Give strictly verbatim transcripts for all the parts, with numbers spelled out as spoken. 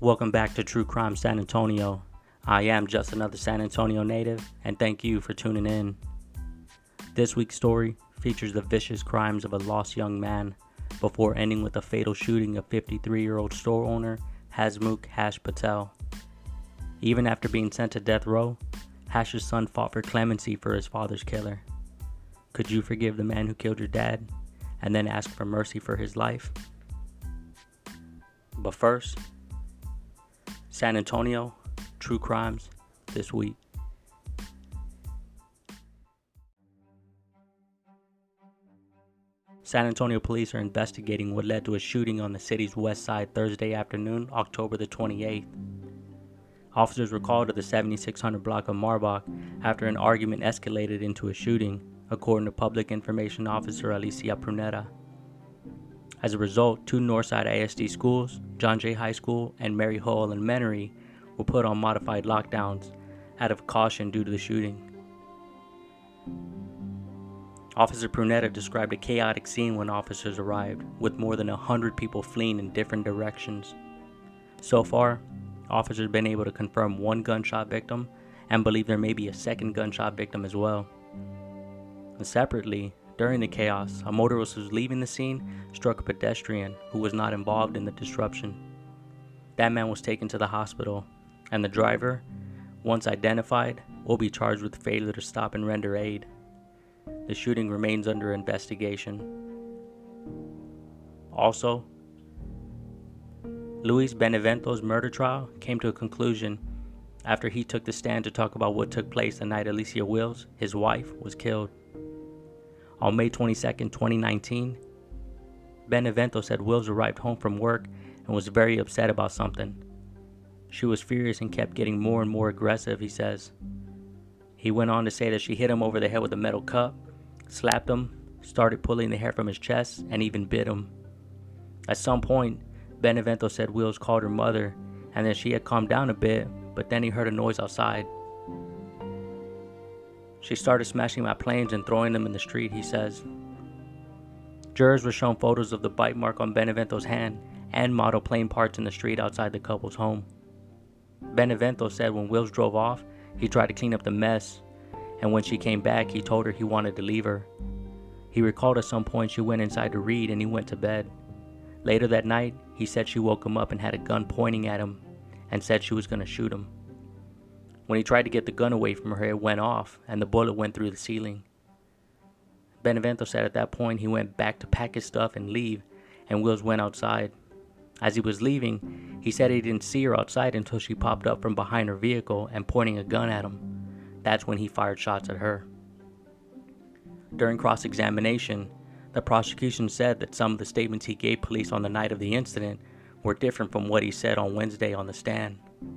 Welcome back to True Crime San Antonio. I am just another San Antonio native, and thank you for tuning in. This week's story features the vicious crimes of a lost young man before ending with a fatal shooting of fifty-three-year-old store owner Hasmukh Hash Patel. Even after being sent to death row, Hash's son fought for clemency for his father's killer. Could you forgive the man who killed your dad and then ask for mercy for his life? But first, San Antonio, true crimes this week. San Antonio police are investigating what led to a shooting on the city's west side Thursday afternoon, October the twenty-eighth. Officers were called to the seventy-six hundred block of Marbach after an argument escalated into a shooting, according to Public Information Officer Alicia Pruneda. As a result, two Northside I S D schools, John Jay High School and Mary Ho Elementary, were put on modified lockdowns out of caution due to the shooting. Officer Pruneda described a chaotic scene when officers arrived, with more than one hundred people fleeing in different directions. So far, officers have been able to confirm one gunshot victim and believe there may be a second gunshot victim as well. And separately, during the chaos, a motorist who was leaving the scene struck a pedestrian who was not involved in the disruption. That man was taken to the hospital, and the driver, once identified, will be charged with failure to stop and render aid. The shooting remains under investigation. Also, Luis Benevento's murder trial came to a conclusion after he took the stand to talk about what took place the night Alicia Wills, his wife, was killed. On May twenty-second, twenty nineteen, Benevento said Wills arrived home from work and was very upset about something. She was furious and kept getting more and more aggressive, he says. He went on to say that she hit him over the head with a metal cup, slapped him, started pulling the hair from his chest, and even bit him. At some point, Benevento said Wills called her mother and that she had calmed down a bit, but then he heard a noise outside. She started smashing my planes and throwing them in the street, he says. Jurors were shown photos of the bite mark on Benevento's hand and model plane parts in the street outside the couple's home. Benevento said when Wills drove off, he tried to clean up the mess, and when she came back, he told her he wanted to leave her. He recalled at some point she went inside to read and he went to bed. Later that night, he said she woke him up and had a gun pointing at him and said she was going to shoot him. When he tried to get the gun away from her, it went off and the bullet went through the ceiling. Benevento said at that point he went back to pack his stuff and leave, and Wills went outside. As he was leaving, he said he didn't see her outside until she popped up from behind her vehicle and pointing a gun at him. That's when he fired shots at her. During cross-examination, the prosecution said that some of the statements he gave police on the night of the incident were different from what he said on Wednesday on the stand.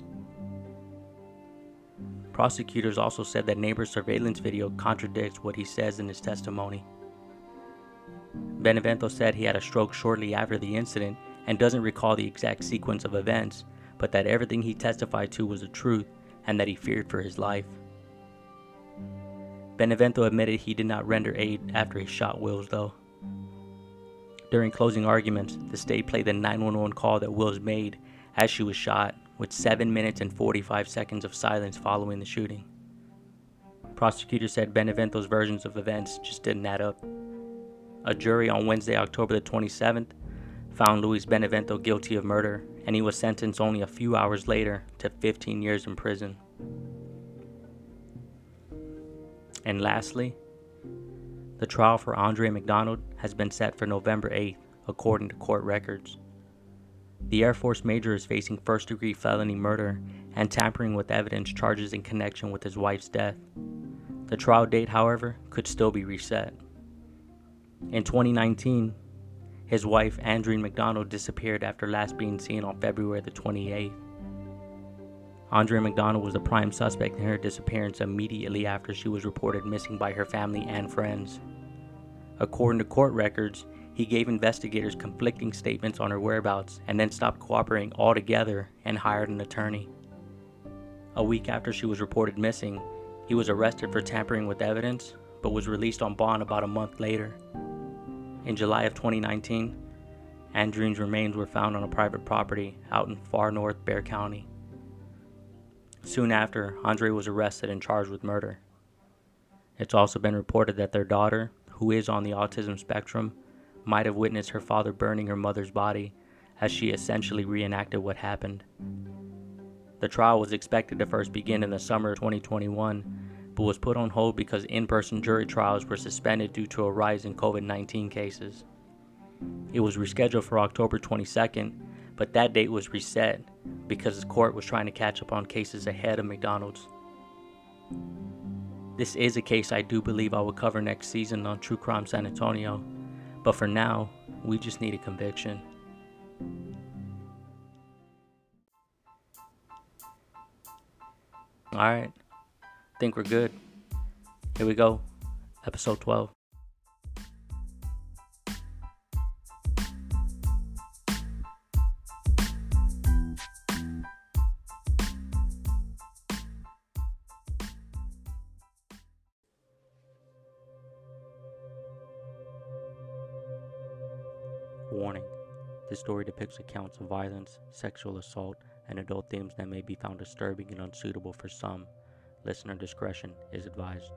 Prosecutors also said that neighbors' surveillance video contradicts what he says in his testimony. Benevento said he had a stroke shortly after the incident and doesn't recall the exact sequence of events, but that everything he testified to was the truth and that he feared for his life. Benevento admitted he did not render aid after he shot Wills, though. During closing arguments, the state played the nine one one call that Wills made as she was shot, with seven minutes and forty-five seconds of silence following the shooting. Prosecutors said Benevento's versions of events just didn't add up. A jury on Wednesday, October the twenty-seventh, found Luis Benevento guilty of murder, and he was sentenced only a few hours later to fifteen years in prison. And lastly, the trial for Andre McDonald has been set for November eighth, according to court records. The Air Force Major is facing first-degree felony murder and tampering with evidence charges in connection with his wife's death. The trial date, however, could still be reset. In twenty nineteen, his wife, Andreen McDonald, disappeared after last being seen on February the twenty-eighth. Andre McDonald was the prime suspect in her disappearance immediately after she was reported missing by her family and friends. According to court records, he gave investigators conflicting statements on her whereabouts and then stopped cooperating altogether and hired an attorney. A week after she was reported missing, he was arrested for tampering with evidence, but was released on bond about a month later. In July of twenty nineteen, Andreen's remains were found on a private property out in far north Bexar County. Soon after, Andre was arrested and charged with murder. It's also been reported that their daughter, who is on the autism spectrum, might have witnessed her father burning her mother's body as she essentially reenacted what happened. The trial was expected to first begin in the summer of twenty twenty-one, but was put on hold because in-person jury trials were suspended due to a rise in covid nineteen cases. It was rescheduled for October twenty-second, but that date was reset because the court was trying to catch up on cases ahead of McDonald's. This is a case I do believe I will cover next season on True Crime San Antonio, but for now, we just need a conviction. Alright, think we're good. Here we go, episode twelve. Warning: this story depicts accounts of violence, sexual assault, and adult themes that may be found disturbing and unsuitable for some. Listener discretion is advised.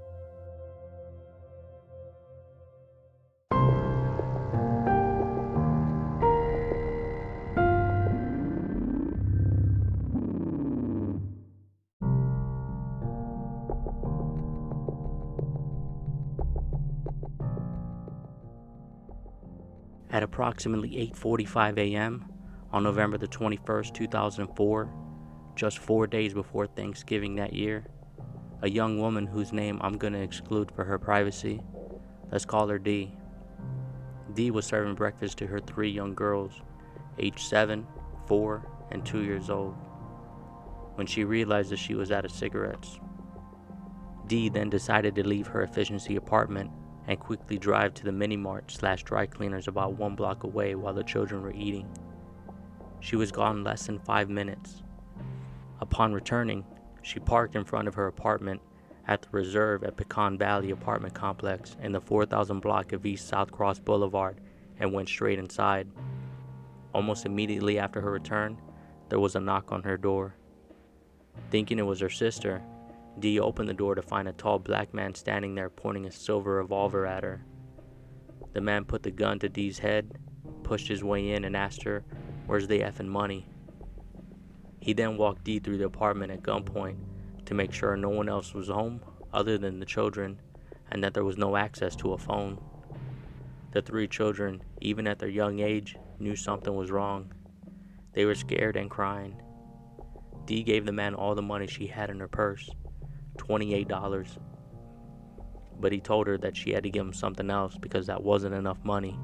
At approximately eight forty-five a.m. on November the twenty-first, two thousand four, just four days before Thanksgiving that year, a young woman whose name I'm going to exclude for her privacy, let's call her Dee. Dee was serving breakfast to her three young girls, aged seven, four, and two years old, when she realized that she was out of cigarettes. Dee then decided to leave her efficiency apartment and quickly drive to the mini-mart slash dry cleaners about one block away while the children were eating. She was gone less than five minutes. Upon returning, she parked in front of her apartment at the Reserve at Pecan Valley apartment complex in the four thousand block of East South Cross Boulevard and went straight inside. Almost immediately after her return, there was a knock on her door. Thinking it was her sister, Dee opened the door to find a tall black man standing there pointing a silver revolver at her. The man put the gun to Dee's head, pushed his way in and asked her, "Where's the effing money?" He then walked Dee through the apartment at gunpoint to make sure no one else was home other than the children and that there was no access to a phone. The three children, even at their young age, knew something was wrong. They were scared and crying. Dee gave the man all the money she had in her purse, twenty-eight dollars. But he told her that she had to give him something else because that wasn't enough money.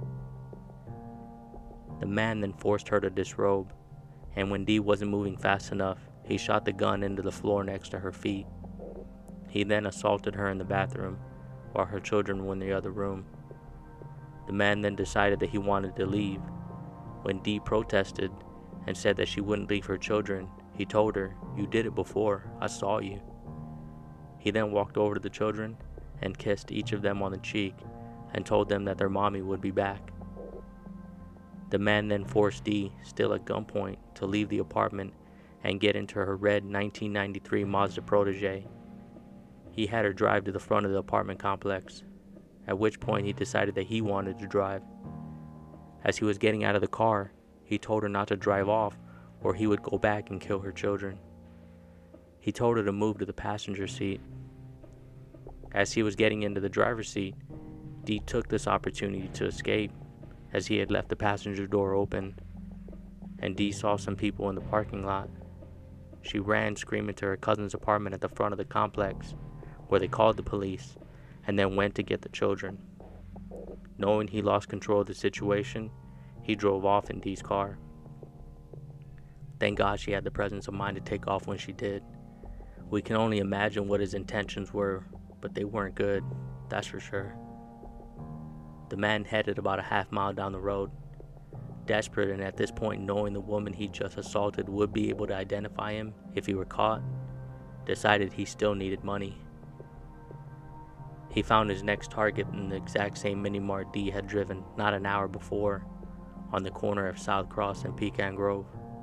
The man then forced her to disrobe, and when Dee wasn't moving fast enough, he shot the gun into the floor next to her feet. He then assaulted her in the bathroom while her children were in the other room. The man then decided that he wanted to leave. When Dee protested and said that she wouldn't leave her children, he told her, "You did it before, I saw you." He then walked over to the children and kissed each of them on the cheek and told them that their mommy would be back. The man then forced Dee, still at gunpoint, to leave the apartment and get into her red nineteen ninety-three Mazda Protege. He had her drive to the front of the apartment complex, at which point he decided that he wanted to drive. As he was getting out of the car, he told her not to drive off or he would go back and kill her children. He told her to move to the passenger seat. As he was getting into the driver's seat, Dee took this opportunity to escape, as he had left the passenger door open, and Dee saw some people in the parking lot. She ran screaming to her cousin's apartment at the front of the complex, where they called the police, and then went to get the children. Knowing he lost control of the situation, he drove off in Dee's car. Thank God she had the presence of mind to take off when she did. We can only imagine what his intentions were, but they weren't good, that's for sure. The man headed about a half mile down the road. Desperate and at this point knowing the woman he just assaulted would be able to identify him if he were caught, decided he still needed money. He found his next target in the exact same mini-mart Dee had driven not an hour before, on the corner of South Cross and Pecan Grove.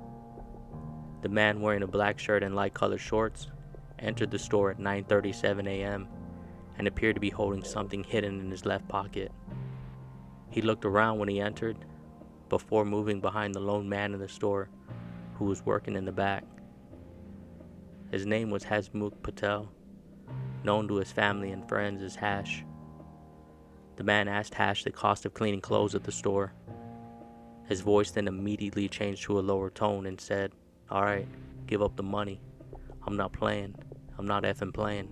The man wearing a black shirt and light-colored shorts entered the store at nine thirty-seven a.m. and appeared to be holding something hidden in his left pocket. He looked around when he entered, before moving behind the lone man in the store who was working in the back. His name was Hasmukh Patel, known to his family and friends as Hash. The man asked Hash the cost of cleaning clothes at the store. His voice then immediately changed to a lower tone and said, "Alright, give up the money. I'm not playing. I'm not effing playing."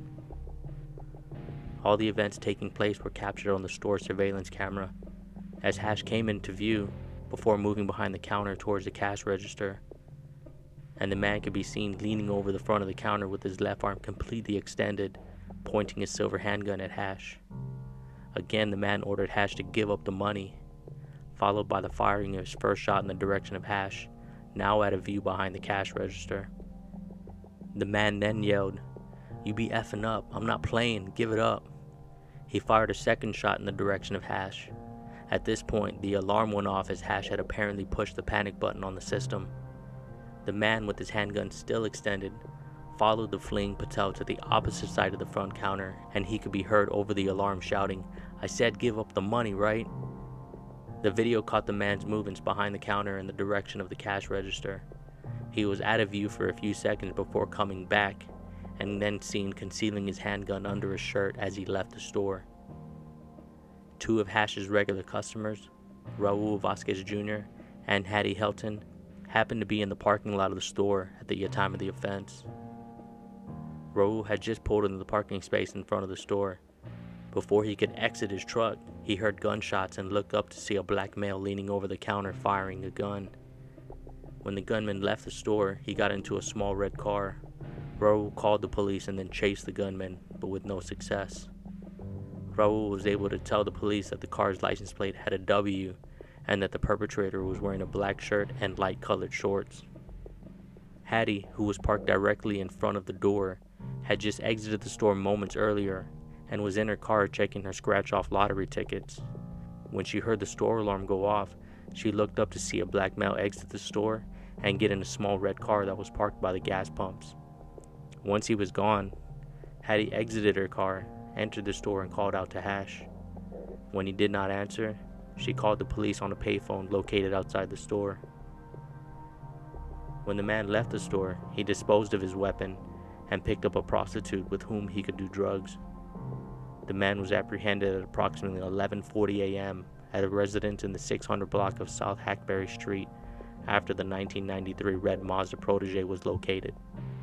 All the events taking place were captured on the store surveillance camera as Hash came into view before moving behind the counter towards the cash register, and the man could be seen leaning over the front of the counter with his left arm completely extended, pointing his silver handgun at Hash. Again, the man ordered Hash to give up the money, followed by the firing of his first shot in the direction of Hash, now out of view behind the cash register. The man then yelled, "You be effing up, I'm not playing, give it up." He fired a second shot in the direction of Hash. At this point, the alarm went off as Hash had apparently pushed the panic button on the system. The man with his handgun still extended followed the fleeing Patel to the opposite side of the front counter, and he could be heard over the alarm shouting, "I said give up the money, right?" The video caught the man's movements behind the counter in the direction of the cash register. He was out of view for a few seconds before coming back, and then seen concealing his handgun under his shirt as he left the store. Two of Hash's regular customers, Raul Vasquez Junior and Hattie Helton, happened to be in the parking lot of the store at the time of the offense. Raul had just pulled into the parking space in front of the store. Before he could exit his truck, he heard gunshots and looked up to see a black male leaning over the counter firing a gun. When the gunman left the store, he got into a small red car. Raul called the police and then chased the gunman, but with no success. Raul was able to tell the police that the car's license plate had a W and that the perpetrator was wearing a black shirt and light-colored shorts. Hattie, who was parked directly in front of the door, had just exited the store moments earlier and was in her car checking her scratch-off lottery tickets. When she heard the store alarm go off, she looked up to see a black male exit the store and get in a small red car that was parked by the gas pumps. Once he was gone, Hattie exited her car, entered the store, and called out to Hash. When he did not answer, she called the police on a payphone located outside the store. When the man left the store, he disposed of his weapon and picked up a prostitute with whom he could do drugs. The man was apprehended at approximately eleven forty a.m. at a residence in the six hundred block of South Hackberry Street after the nineteen ninety-three red Mazda Protege was located.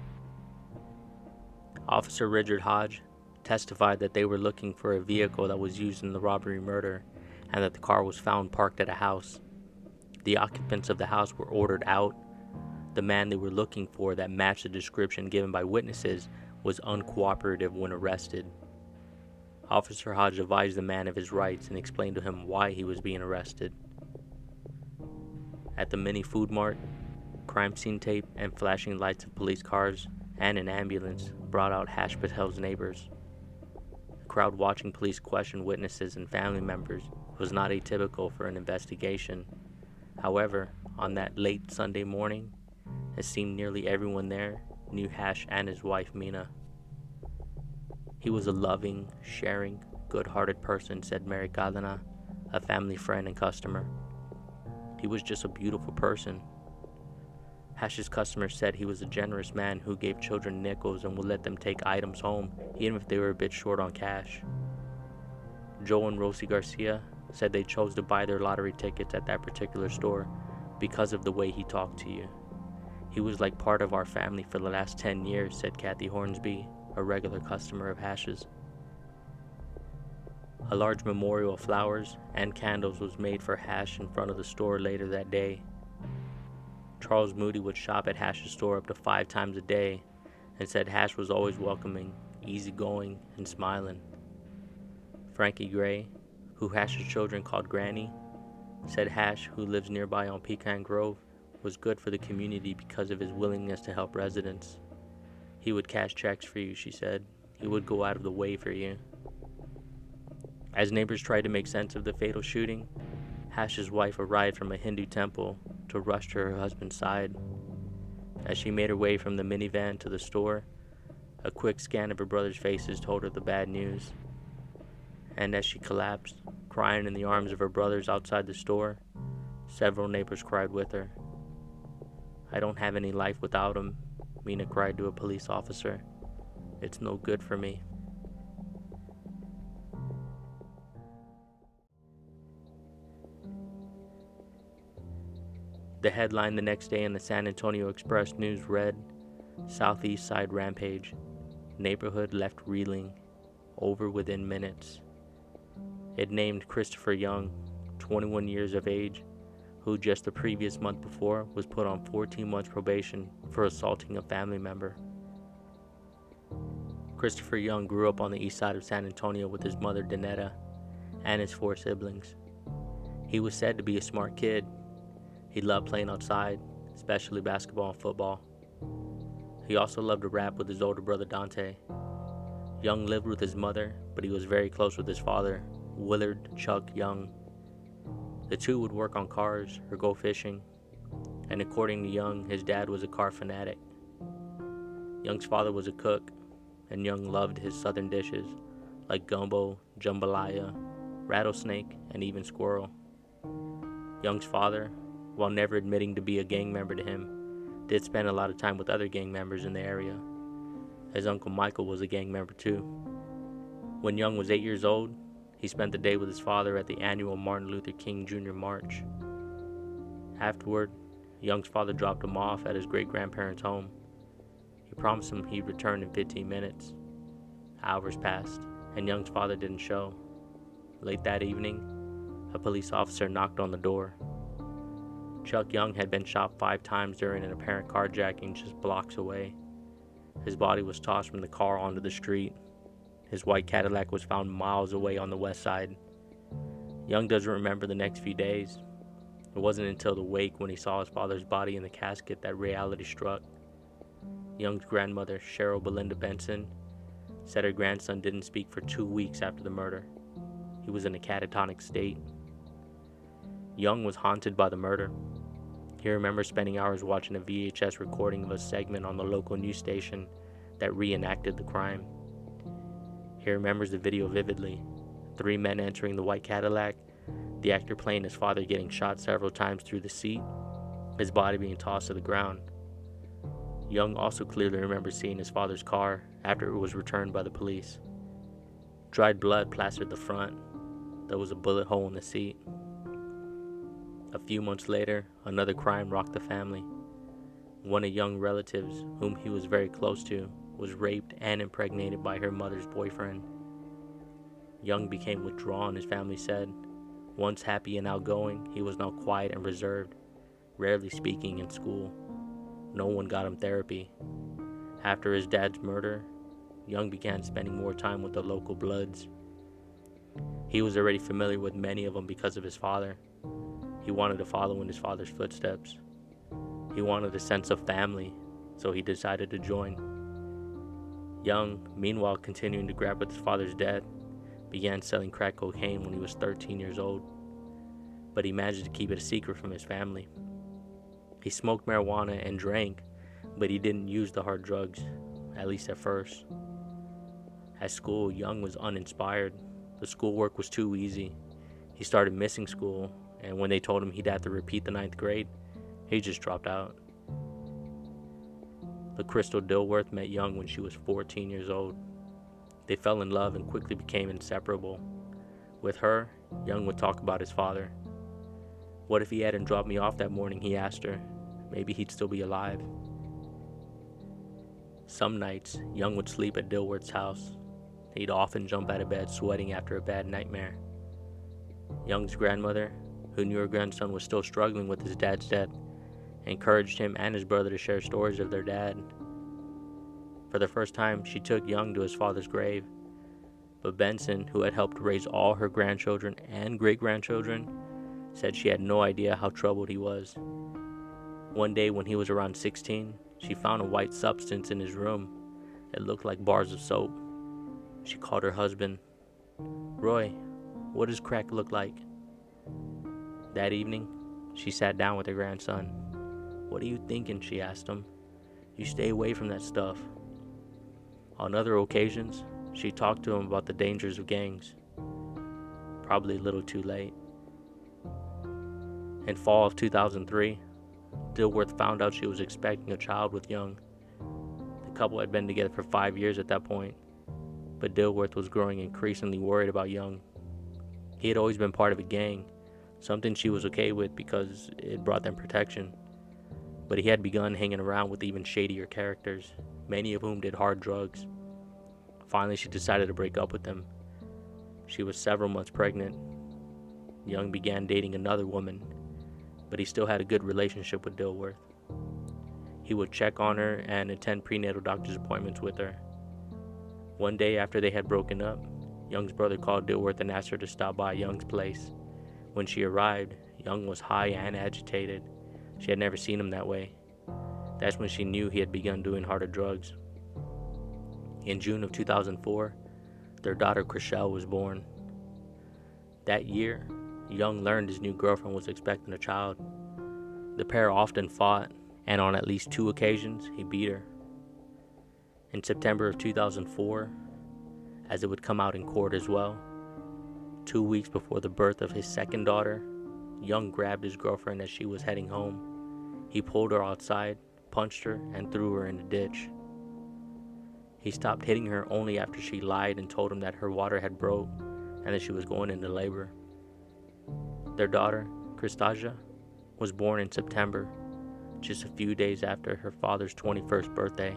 Officer Richard Hodge testified that they were looking for a vehicle that was used in the robbery murder and that the car was found parked at a house. The occupants of the house were ordered out. The man they were looking for that matched the description given by witnesses was uncooperative when arrested. Officer Hodge advised the man of his rights and explained to him why he was being arrested. At the mini food mart, crime scene tape and flashing lights of police cars and an ambulance brought out Hash Patel's neighbors. The crowd watching police question witnesses and family members was not atypical for an investigation. However, on that late Sunday morning, it seemed nearly everyone there knew Hash and his wife Mina. He was a loving, sharing, good-hearted person, said Mary Cadena, a family friend and customer. He was just a beautiful person. Hash's customers said he was a generous man who gave children nickels and would let them take items home, even if they were a bit short on cash. Joe and Rosie Garcia said they chose to buy their lottery tickets at that particular store because of the way he talked to you. He was like part of our family for the last ten years, said Kathy Hornsby, a regular customer of Hash's. A large memorial of flowers and candles was made for Hash in front of the store later that day. Charles Moody would shop at Hash's store up to five times a day and said Hash was always welcoming, easygoing, and smiling. Frankie Gray, who Hash's children called Granny, said Hash, who lives nearby on Pecan Grove, was good for the community because of his willingness to help residents. He would cash checks for you, she said. He would go out of the way for you. As neighbors tried to make sense of the fatal shooting, Hash's wife arrived from a Hindu temple to rush to her husband's side. As she made her way from the minivan to the store, a quick scan of her brother's faces told her the bad news. And as she collapsed, crying in the arms of her brothers outside the store, several neighbors cried with her. "I don't have any life without him," Mina cried to a police officer. "It's no good for me." The headline the next day in the San Antonio Express News read, "Southeast Side Rampage. Neighborhood left reeling. Over within minutes." It named Christopher Young, twenty-one years of age, who just the previous month before was put on fourteen months probation for assaulting a family member. Christopher Young grew up on the east side of San Antonio with his mother Danetta and his four siblings. He was said to be a smart kid. He loved playing outside, especially basketball and football. He also loved to rap with his older brother Dante. Young lived with his mother, but he was very close with his father, Willard Chuck Young. The two would work on cars or go fishing, and according to Young, his dad was a car fanatic. Young's father was a cook, and Young loved his southern dishes like gumbo, jambalaya, rattlesnake, and even squirrel. Young's father, while never admitting to be a gang member to him, did spend a lot of time with other gang members in the area. His uncle Michael was a gang member too. When Young was eight years old, he spent the day with his father at the annual Martin Luther King Junior March. Afterward, Young's father dropped him off at his great-grandparents' home. He promised him he'd return in fifteen minutes. Hours passed, and Young's father didn't show. Late that evening, a police officer knocked on the door. Chuck Young had been shot five times during an apparent carjacking just blocks away. His body was tossed from the car onto the street. His white Cadillac was found miles away on the west side. Young doesn't remember the next few days. It wasn't until the wake when he saw his father's body in the casket that reality struck. Young's grandmother, Cheryl Belinda Benson, said her grandson didn't speak for two weeks after the murder. He was in a catatonic state. Young was haunted by the murder. He remembers spending hours watching a V H S recording of a segment on the local news station that reenacted the crime. He remembers the video vividly. Three men entering the white Cadillac, the actor playing his father getting shot several times through the seat, his body being tossed to the ground. Young also clearly remembers seeing his father's car after it was returned by the police. Dried blood plastered the front. There was a bullet hole in the seat. A few months later, another crime rocked the family. One of Young's relatives, whom he was very close to, was raped and impregnated by her mother's boyfriend. Young became withdrawn, his family said. Once happy and outgoing, he was now quiet and reserved, rarely speaking in school. No one got him therapy. After his dad's murder, Young began spending more time with the local Bloods. He was already familiar with many of them because of his father. He wanted to follow in his father's footsteps. He wanted a sense of family, so he decided to join. Young, meanwhile continuing to grab with his father's death, began selling crack cocaine when he was thirteen years old, but he managed to keep it a secret from his family. He smoked marijuana and drank, but he didn't use the hard drugs, at least at first. At school, Young was uninspired. The schoolwork was too easy. He started missing school, and when they told him he'd have to repeat the ninth grade, he just dropped out. LaCrystal Dilworth met Young when she was fourteen years old. They fell in love and quickly became inseparable. With her, Young would talk about his father. What if he hadn't dropped me off that morning, he asked her. Maybe he'd still be alive. Some nights, Young would sleep at Dilworth's house. He'd often jump out of bed sweating after a bad nightmare. Young's grandmother, who knew her grandson was still struggling with his dad's death, encouraged him and his brother to share stories of their dad. For the first time, she took Young to his father's grave, but Benson, who had helped raise all her grandchildren and great-grandchildren, said she had no idea how troubled he was. One day when he was around sixteen, she found a white substance in his room. It looked like bars of soap. She called her husband. "Roy, what does crack look like?" That evening, she sat down with her grandson. "What are you thinking?" she asked him. "You stay away from that stuff." On other occasions, she talked to him about the dangers of gangs. Probably a little too late. In fall of two thousand three, Dilworth found out she was expecting a child with Young. The couple had been together for five years at that point, but Dilworth was growing increasingly worried about Young. He had always been part of a gang, something she was okay with because it brought them protection. But he had begun hanging around with even shadier characters, many of whom did hard drugs. Finally, she decided to break up with him. She was several months pregnant. Young began dating another woman, but he still had a good relationship with Dilworth. He would check on her and attend prenatal doctor's appointments with her. One day after they had broken up, Young's brother called Dilworth and asked her to stop by Young's place. When she arrived, Young was high and agitated. She had never seen him that way. That's when she knew he had begun doing harder drugs. In June of two thousand four, their daughter Chriselle was born. That year, Young learned his new girlfriend was expecting a child. The pair often fought, and on at least two occasions, he beat her. In September of two thousand four, as it would come out in court as well, two weeks before the birth of his second daughter, Young grabbed his girlfriend as she was heading home. He pulled her outside, punched her, and threw her in a ditch. He stopped hitting her only after she lied and told him that her water had broke and that she was going into labor. Their daughter, Christaja, was born in September, just a few days after her father's twenty-first birthday.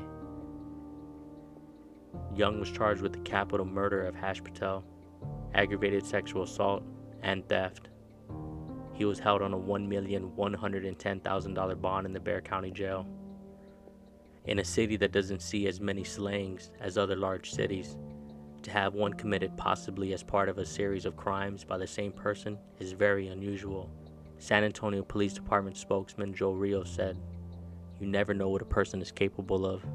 Young was charged with the capital murder of Hash Patel, aggravated sexual assault, and theft. He was held on a one million one hundred ten thousand dollars bond in the Bexar County Jail. In a city that doesn't see as many slayings as other large cities, to have one committed possibly as part of a series of crimes by the same person is very unusual. San Antonio Police Department spokesman Joe Rios said, "You never know what a person is capable of."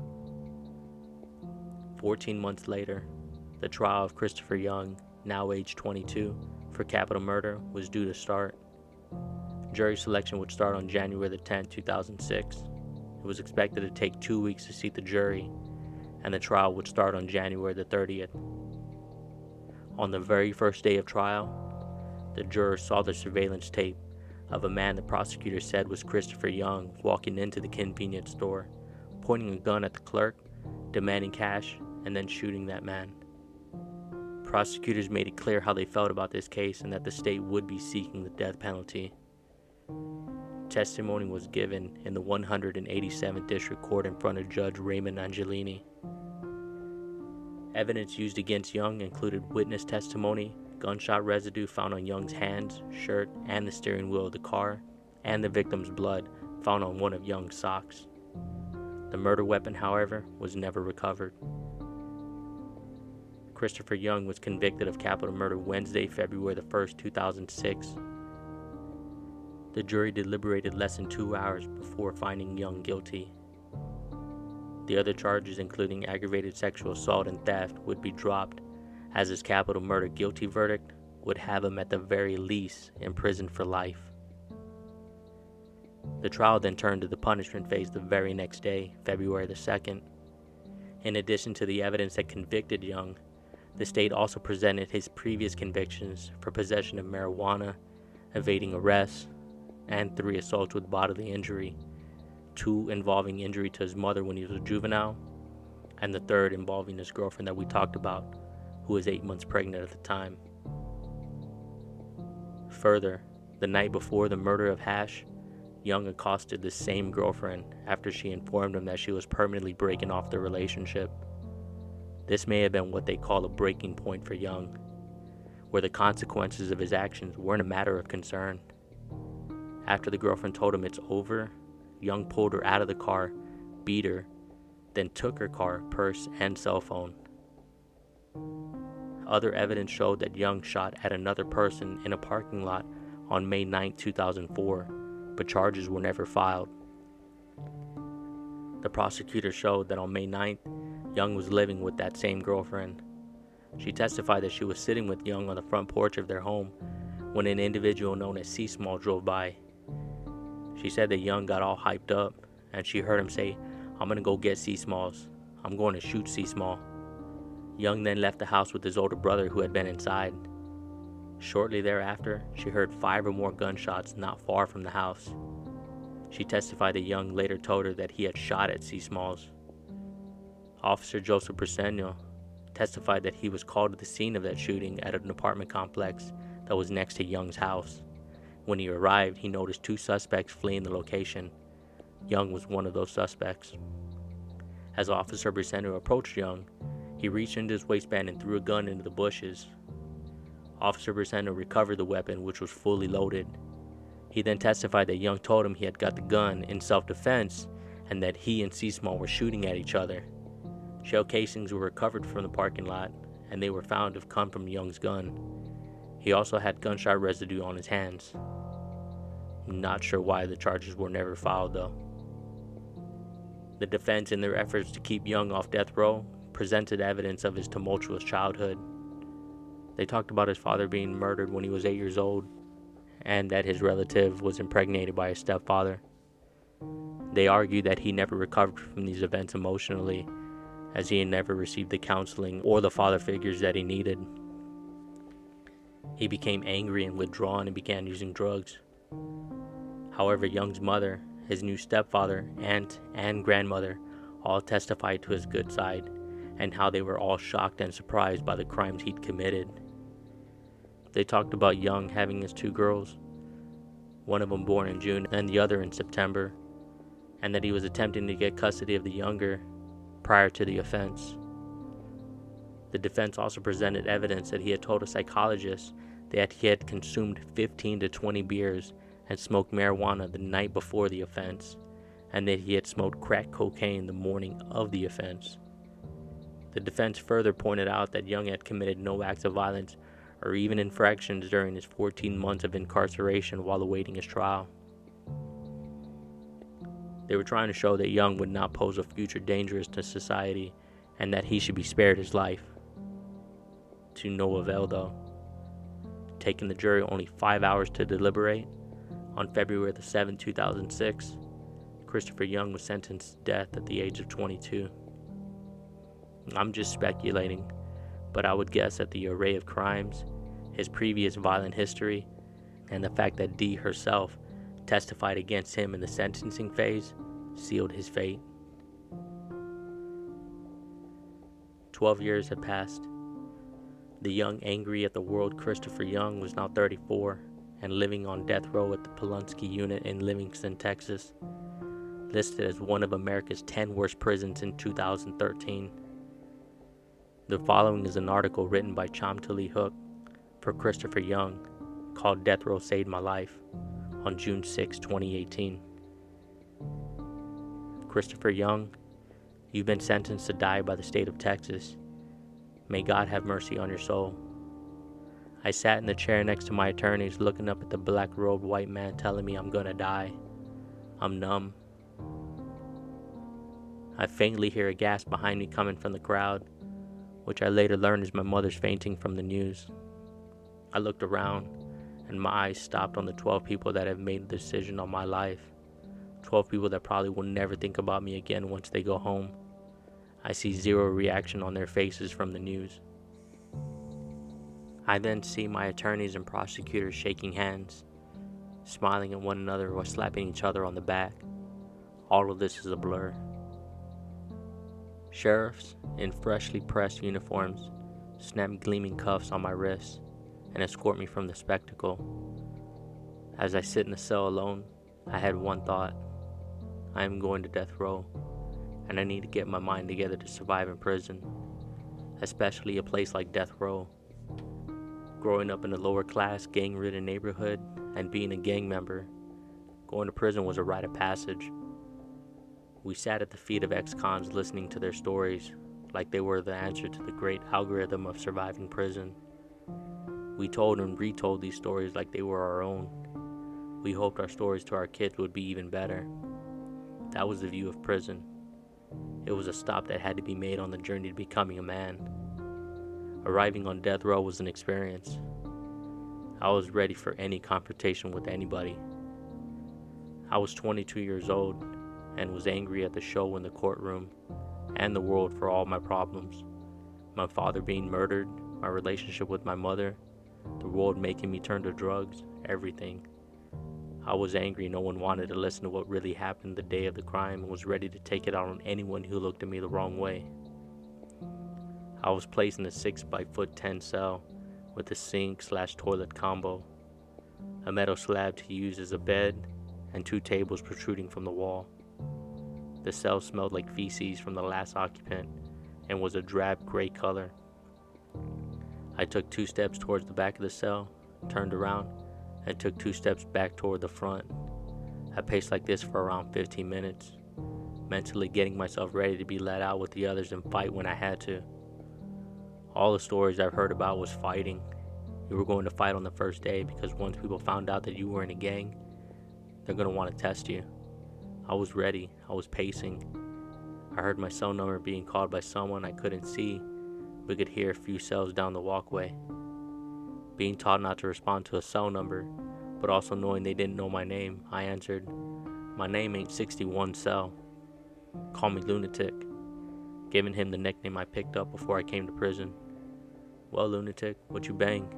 Fourteen months later, the trial of Christopher Young, now age twenty-two, for capital murder was due to start. Jury selection would start on January the tenth, two thousand six. It was expected to take two weeks to seat the jury, and the trial would start on January the thirtieth. On the very first day of trial, the jurors saw the surveillance tape of a man the prosecutor said was Christopher Young walking into the convenience store, pointing a gun at the clerk, demanding cash, and then shooting that man. Prosecutors made it clear how they felt about this case and that the state would be seeking the death penalty. Testimony was given in the one hundred eighty-seventh District Court in front of Judge Raymond Angelini. Evidence used against Young included witness testimony, gunshot residue found on Young's hands, shirt, and the steering wheel of the car, and the victim's blood found on one of Young's socks. The murder weapon, however, was never recovered. Christopher Young was convicted of capital murder Wednesday, February the first, two thousand six. The jury deliberated less than two hours before finding Young guilty. The other charges, including aggravated sexual assault and theft, would be dropped, as his capital murder guilty verdict would have him at the very least imprisoned for life. The trial then turned to the punishment phase the very next day, February the second. In addition to the evidence that convicted Young, the state also presented his previous convictions for possession of marijuana, evading arrest, and three assaults with bodily injury, two involving injury to his mother when he was a juvenile, and the third involving his girlfriend that we talked about, who was eight months pregnant at the time. Further, the night before the murder of Hash, Young accosted the same girlfriend after she informed him that she was permanently breaking off the relationship. This may have been what they call a breaking point for Young, where the consequences of his actions weren't a matter of concern. After the girlfriend told him it's over, Young pulled her out of the car, beat her, then took her car, purse, and cell phone. Other evidence showed that Young shot at another person in a parking lot on May ninth, two thousand four, but charges were never filed. The prosecutor showed that on May ninth, Young was living with that same girlfriend. She testified that she was sitting with Young on the front porch of their home when an individual known as C. Small drove by. She said that Young got all hyped up, and she heard him say, "I'm gonna go get C. Smalls. I'm going to shoot C. Small." Young then left the house with his older brother who had been inside. Shortly thereafter, she heard five or more gunshots not far from the house. She testified that Young later told her that he had shot at C. Smalls. Officer Joseph Briseno testified that he was called to the scene of that shooting at an apartment complex that was next to Young's house. When he arrived, he noticed two suspects fleeing the location. Young was one of those suspects. As Officer Briseno approached Young, he reached into his waistband and threw a gun into the bushes. Officer Briseno recovered the weapon, which was fully loaded. He then testified that Young told him he had got the gun in self-defense and that he and C. Small were shooting at each other. Shell casings were recovered from the parking lot, and they were found to have come from Young's gun. He also had gunshot residue on his hands. Not sure why the charges were never filed, though. The defense, in their efforts to keep Young off death row, presented evidence of his tumultuous childhood. They talked about his father being murdered when he was eight years old, and that his relative was impregnated by his stepfather. They argued that he never recovered from these events emotionally, as he had never received the counseling or the father figures that he needed. He became angry and withdrawn and began using drugs. However, Young's mother, his new stepfather, aunt, and grandmother all testified to his good side and how they were all shocked and surprised by the crimes he'd committed. They talked about Young having his two girls, one of them born in June and the other in September, and that he was attempting to get custody of the younger prior to the offense. The defense also presented evidence that he had told a psychologist that he had consumed fifteen to twenty beers and smoked marijuana the night before the offense, and that he had smoked crack cocaine the morning of the offense. The defense further pointed out that Young had committed no acts of violence or even infractions during his fourteen months of incarceration while awaiting his trial. They were trying to show that Young would not pose a future danger to society and that he should be spared his life. To no avail, though. Taking the jury only five hours to deliberate, on February the seventh, two thousand six, Christopher Young was sentenced to death at the age of twenty-two. I'm just speculating, but I would guess that the array of crimes, his previous violent history, and the fact that Dee herself testified against him in the sentencing phase sealed his fate. Twelve years had passed. The young, angry at the world Christopher Young was now thirty-four and living on death row at the Polunsky unit in Livingston, Texas, listed as one of America's ten worst prisons in two thousand thirteen. The following is an article written by Chamtali Hook for Christopher Young called "Death Row Saved My Life" on June sixth, twenty eighteen. Christopher Young, you've been sentenced to die by the state of Texas. May God have mercy on your soul. I sat in the chair next to my attorneys looking up at the black-robed white man telling me I'm gonna die. I'm numb. I faintly hear a gasp behind me coming from the crowd, which I later learned is my mother's fainting from the news. I looked around, and my eyes stopped on the twelve people that have made the decision on my life. twelve people that probably will never think about me again once they go home. I see zero reaction on their faces from the news. I then see my attorneys and prosecutors shaking hands, smiling at one another or slapping each other on the back. All of this is a blur. Sheriffs in freshly pressed uniforms snap gleaming cuffs on my wrists and escort me from the spectacle. As I sit in the cell alone, I had one thought. I am going to death row, and I need to get my mind together to survive in prison, especially a place like death row. Growing up in a lower-class, gang-ridden neighborhood and being a gang member, going to prison was a rite of passage. We sat at the feet of ex-cons listening to their stories like they were the answer to the great algorithm of surviving prison. We told and retold these stories like they were our own. We hoped our stories to our kids would be even better. That was the view of prison. It was a stop that had to be made on the journey to becoming a man. Arriving on death row was an experience. I was ready for any confrontation with anybody. I was twenty-two years old and was angry at the show in the courtroom and the world for all my problems. My father being murdered, my relationship with my mother, the world making me turn to drugs, everything. I was angry no one wanted to listen to what really happened the day of the crime and was ready to take it out on anyone who looked at me the wrong way. I was placed in a six by foot ten cell with a sink slash toilet combo, a metal slab to use as a bed, and two tables protruding from the wall. The cell smelled like feces from the last occupant and was a drab gray color. I took two steps towards the back of the cell, turned around, and took two steps back toward the front. I paced like this for around fifteen minutes, mentally getting myself ready to be let out with the others and fight when I had to. All the stories I've heard about was fighting. You were going to fight on the first day because once people found out that you were in a gang, they're going to want to test you. I was ready. I was pacing. I heard my cell number being called by someone I couldn't see, but could hear a few cells down the walkway. Being taught not to respond to a cell number, but also knowing they didn't know my name, I answered, "My name ain't sixty-one cell. Call me Lunatic," giving him the nickname I picked up before I came to prison. "Well, Lunatic, what you bang?"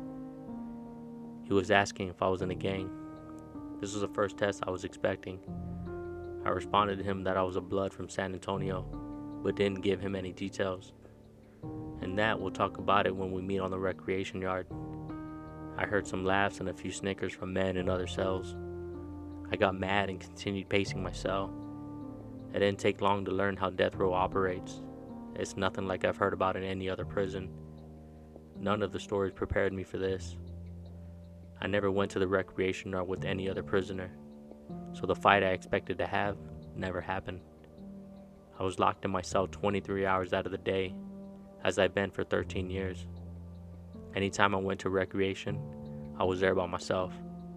He was asking if I was in a gang. This was the first test I was expecting. I responded to him that I was a blood from San Antonio, but didn't give him any details. And that we'll talk about it when we meet on the recreation yard. I heard some laughs and a few snickers from men in other cells. I got mad and continued pacing my cell. It didn't take long to learn how death row operates. It's nothing like I've heard about in any other prison. None of the stories prepared me for this. I never went to the recreation yard with any other prisoner, so the fight I expected to have never happened. I was locked in my cell twenty-three hours out of the day, as I've been for thirteen years. Anytime I went to recreation, I was there by myself.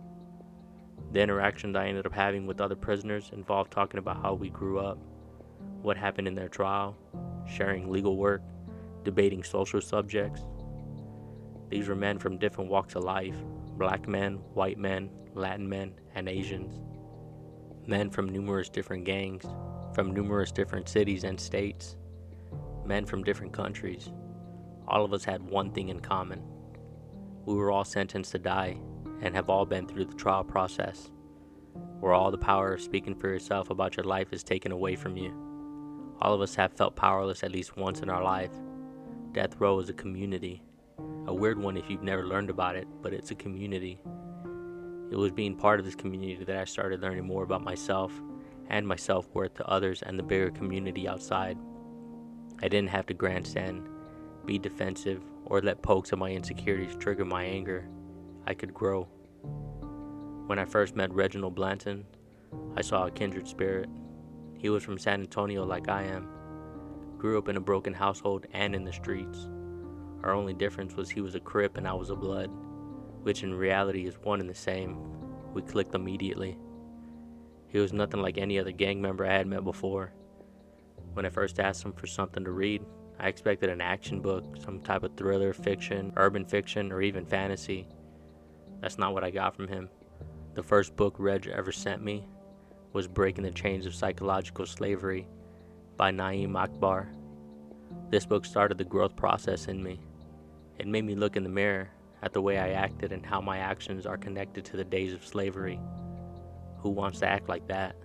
The interactions I ended up having with other prisoners involved talking about how we grew up, what happened in their trial, sharing legal work, debating social subjects. These were men from different walks of life, black men, white men, Latin men, and Asians. Men from numerous different gangs, from numerous different cities and states. Men from different countries. All of us had one thing in common. We were all sentenced to die and have all been through the trial process, where all the power of speaking for yourself about your life is taken away from you. All of us have felt powerless at least once in our life. Death row is a community. A weird one if you've never learned about it, but it's a community. It was being part of this community that I started learning more about myself and my self-worth to others and the bigger community outside. I didn't have to grandstand, be defensive, or let pokes of my insecurities trigger my anger. I could grow. When I first met Reginald Blanton, I saw a kindred spirit. He was from San Antonio like I am. Grew up in a broken household and in the streets. Our only difference was he was a Crip and I was a Blood, which in reality is one and the same. We clicked immediately. He was nothing like any other gang member I had met before. When I first asked him for something to read, I expected an action book, some type of thriller, fiction, urban fiction, or even fantasy. That's not what I got from him. The first book Reg ever sent me was Breaking the Chains of Psychological Slavery by Na'im Akbar. This book started the growth process in me. It made me look in the mirror at the way I acted and how my actions are connected to the days of slavery. Who wants to act like that?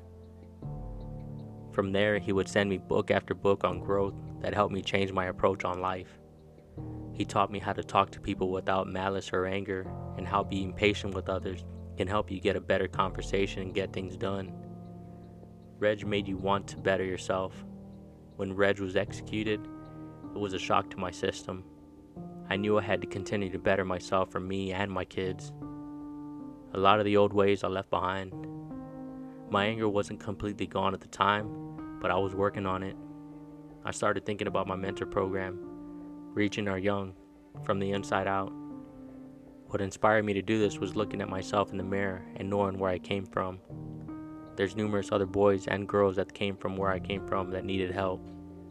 From there, he would send me book after book on growth that helped me change my approach on life. He taught me how to talk to people without malice or anger, and how being patient with others can help you get a better conversation and get things done. Reg made you want to better yourself. When Reg was executed, it was a shock to my system. I knew I had to continue to better myself for me and my kids. A lot of the old ways I left behind. My anger wasn't completely gone at the time, but I was working on it. I started thinking about my mentor program, Reaching Our Young, from the inside out. What inspired me to do this was looking at myself in the mirror and knowing where I came from. There's numerous other boys and girls that came from where I came from that needed help.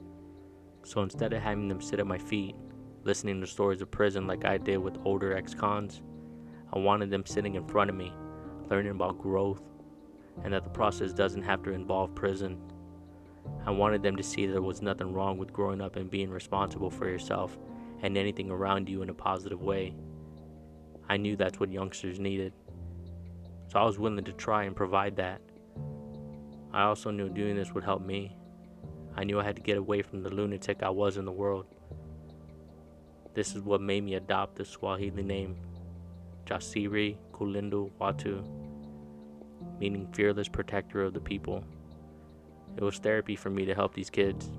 So instead of having them sit at my feet, listening to stories of prison like I did with older ex-cons, I wanted them sitting in front of me, learning about growth, and that the process doesn't have to involve prison. I wanted them to see there was nothing wrong with growing up and being responsible for yourself and anything around you in a positive way. I knew that's what youngsters needed, so I was willing to try and provide that. I also knew doing this would help me. I knew I had to get away from the lunatic I was in the world. This is what made me adopt the Swahili name, Jasiri Kulindu Watu, meaning fearless protector of the people. It was therapy for me to help these kids.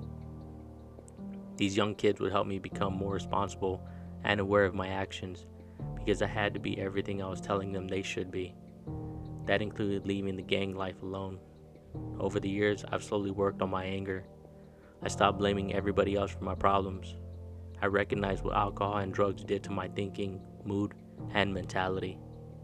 These young kids would help me become more responsible and aware of my actions, because I had to be everything I was telling them they should be. That included leaving the gang life alone. Over the years, I've slowly worked on my anger. I stopped blaming everybody else for my problems. I recognized what alcohol and drugs did to my thinking, mood, and mentality.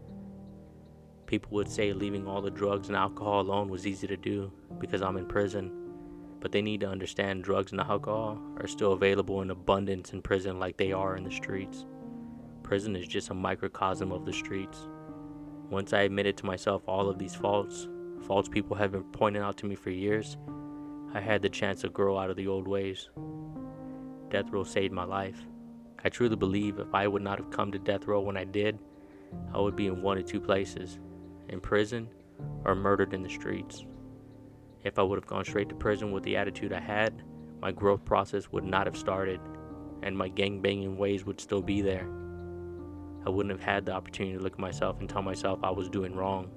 People would say leaving all the drugs and alcohol alone was easy to do because I'm in prison, but they need to understand drugs and alcohol are still available in abundance in prison like they are in the streets. Prison is just a microcosm of the streets. Once I admitted to myself all of these faults, faults people have been pointing out to me for years, I had the chance to grow out of the old ways. Death row saved my life. I truly believe if I would not have come to death row when I did, I would be in one of two places, in prison or murdered in the streets. If I would have gone straight to prison with the attitude I had, my growth process would not have started, and my gang-banging ways would still be there. I wouldn't have had the opportunity to look at myself and tell myself I was doing wrong.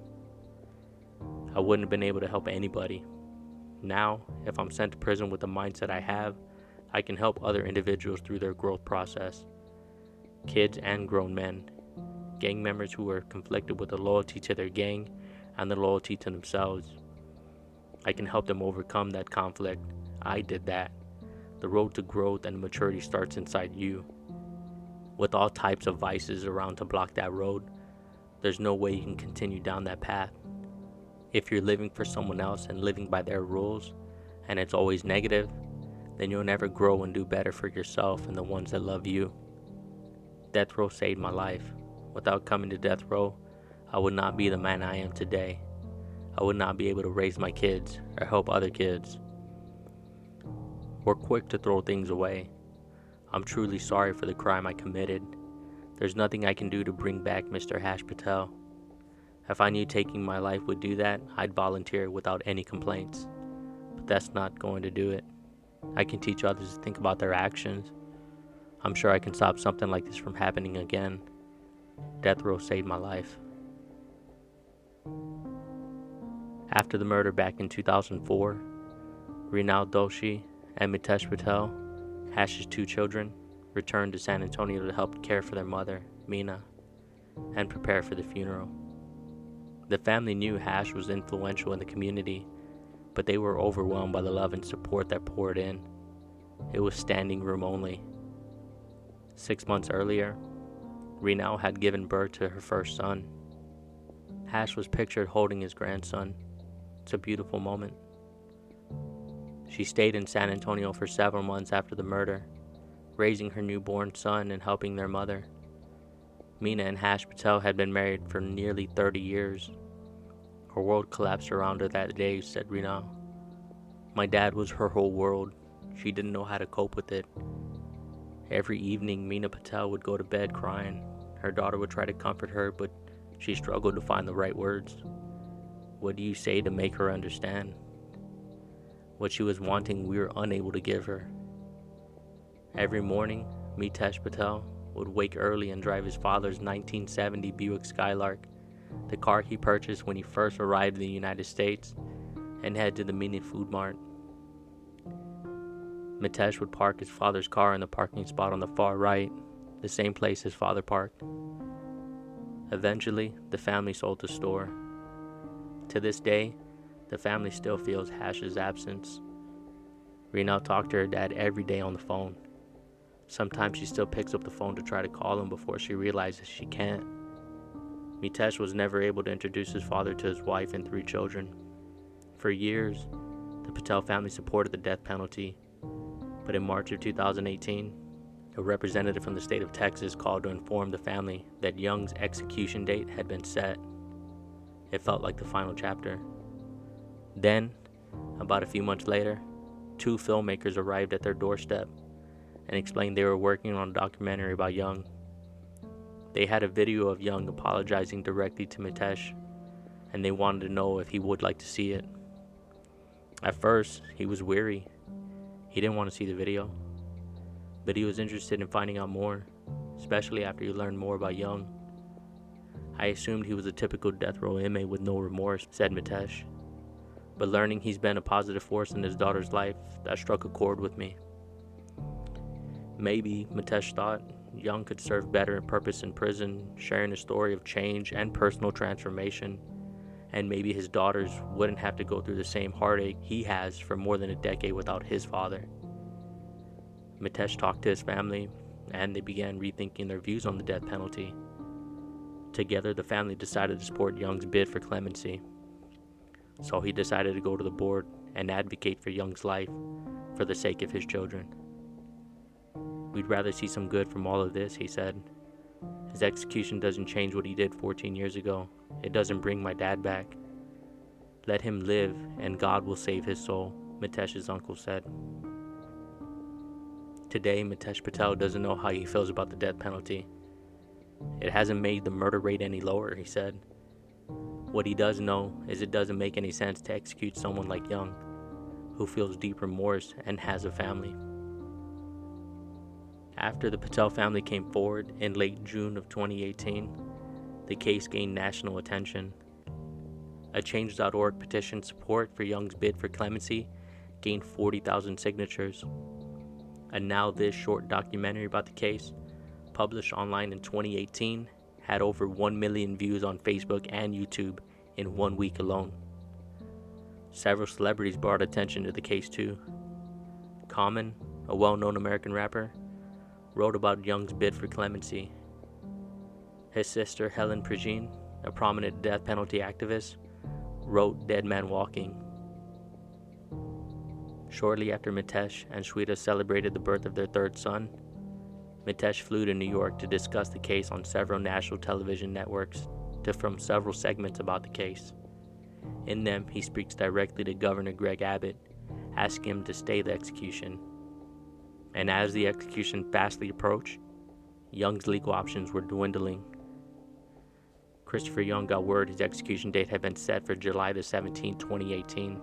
I wouldn't have been able to help anybody. Now, if I'm sent to prison with the mindset I have, I can help other individuals through their growth process. Kids and grown men. Gang members who are conflicted with the loyalty to their gang and the loyalty to themselves. I can help them overcome that conflict. I did that. The road to growth and maturity starts inside you. With all types of vices around to block that road, there's no way you can continue down that path. If you're living for someone else and living by their rules, and it's always negative, then you'll never grow and do better for yourself and the ones that love you. Death row saved my life. Without coming to death row, I would not be the man I am today. I would not be able to raise my kids or help other kids. We're quick to throw things away. I'm truly sorry for the crime I committed. There's nothing I can do to bring back Mister Hash Patel. If I knew taking my life would do that, I'd volunteer without any complaints. But that's not going to do it. I can teach others to think about their actions. I'm sure I can stop something like this from happening again. Death row saved my life. After the murder back in two thousand four, Reenal Doshi and Mitesh Patel, Hash's two children, returned to San Antonio to help care for their mother, Meena, and prepare for the funeral. The family knew Hash was influential in the community, but they were overwhelmed by the love and support that poured in. It was standing room only. Six months earlier, Reenal had given birth to her first son. Hash was pictured holding his grandson. It's a beautiful moment. She stayed in San Antonio for several months after the murder, raising her newborn son and helping their mother. Meena and Hash Patel had been married for nearly thirty years. Her world collapsed around her that day, said Reenal. My dad was her whole world. She didn't know how to cope with it. Every evening, Meena Patel would go to bed crying. Her daughter would try to comfort her, but she struggled to find the right words. What do you say to make her understand? What she was wanting, we were unable to give her. Every morning, Mitesh Patel would wake early and drive his father's nineteen seventy Buick Skylark, the car he purchased when he first arrived in the United States, and head to the mini food mart. Mitesh would park his father's car in the parking spot on the far right, the same place his father parked. Eventually, the family sold the store. To this day, the family still feels Hash's absence. Reenal talked to her dad every day on the phone. Sometimes she still picks up the phone to try to call him before she realizes she can't. Mitesh was never able to introduce his father to his wife and three children. For years, the Patel family supported the death penalty, but in March of two thousand eighteen, a representative from the state of Texas called to inform the family that Young's execution date had been set. It felt like the final chapter. Then, about a few months later, two filmmakers arrived at their doorstep and explained they were working on a documentary about Young. They had a video of Young apologizing directly to Mitesh, and they wanted to know if he would like to see it. At first, he was weary. He didn't want to see the video, but he was interested in finding out more, especially after he learned more about Young. I assumed he was a typical death row inmate with no remorse, said Mitesh. But learning he's been a positive force in his daughter's life, that struck a chord with me. Maybe, Mitesh thought, Young could serve better purpose in prison, sharing a story of change and personal transformation, and maybe his daughters wouldn't have to go through the same heartache he has for more than a decade without his father. Mitesh talked to his family, and they began rethinking their views on the death penalty. Together, the family decided to support Young's bid for clemency. So he decided to go to the board and advocate for Young's life for the sake of his children. We'd rather see some good from all of this, he said. His execution doesn't change what he did fourteen years ago. It doesn't bring my dad back. Let him live, and God will save his soul, Mitesh's uncle said. Today, Mitesh Patel doesn't know how he feels about the death penalty. It hasn't made the murder rate any lower, he said. What he does know is it doesn't make any sense to execute someone like Young, who feels deep remorse and has a family. After the Patel family came forward in late June of twenty eighteen, the case gained national attention. A change dot org petition support for Young's bid for clemency gained forty thousand signatures. And now this short documentary about the case, published online in twenty eighteen, had over one million views on Facebook and YouTube in one week alone. Several celebrities brought attention to the case too. Common, a well-known American rapper, wrote about Young's bid for clemency. His sister, Helen Prigine, a prominent death penalty activist, wrote Dead Man Walking. Shortly after Mitesh and Shweta celebrated the birth of their third son, Mitesh flew to New York to discuss the case on several national television networks to film several segments about the case. In them, he speaks directly to Governor Greg Abbott, asking him to stay the execution. And as the execution fastly approached, Young's legal options were dwindling. Christopher Young got word his execution date had been set for July the seventeenth, twenty eighteen.